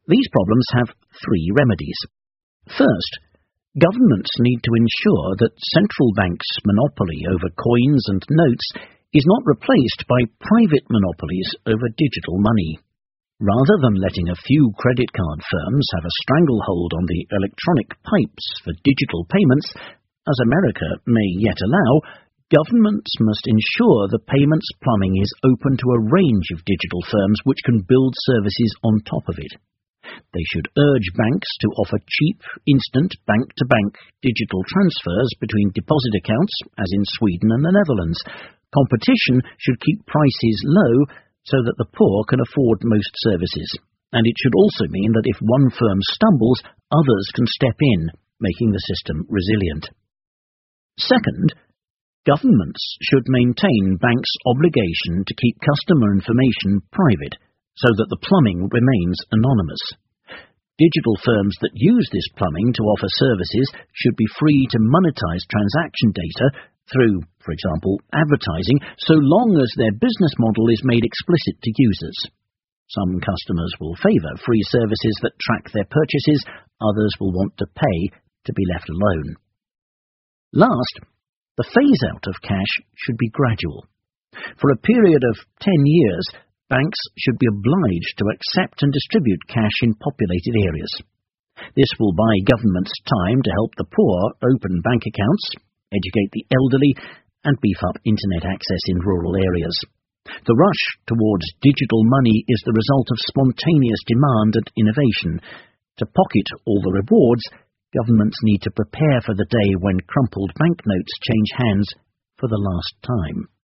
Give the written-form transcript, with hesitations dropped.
These problems have three remedies. First, governments need to ensure that central banks' monopoly over coins and notes is not replaced by private monopolies over digital money. Rather than letting a few credit card firms have a stranglehold on the electronic pipes for digital payments, as America may yet allow, governments must ensure the payments plumbing is open to a range of digital firms which can build services on top of it. They should urge banks to offer cheap, instant, bank-to-bank digital transfers between deposit accounts, as in Sweden and the Netherlands. Competition should keep prices low so that the poor can afford most services. And it should also mean that if one firm stumbles, others can step in, making the system resilient. Second, governments should maintain banks' obligation to keep customer information private, so that the plumbing remains anonymous. Digital firms that use this plumbing to offer services should be free to monetize transaction data through, for example, advertising, so long as their business model is made explicit to users. Some customers will favor free services that track their purchases, others will want to pay to be left alone. Last, the phase-out of cash should be gradual. For a period of 10 years, banks should be obliged to accept and distribute cash in populated areas. This will buy governments time to help the poor open bank accounts, educate the elderly, and beef up internet access in rural areas. The rush towards digital money is the result of spontaneous demand and innovation. To pocket all the rewards, governments need to prepare for the day when crumpled banknotes change hands for the last time.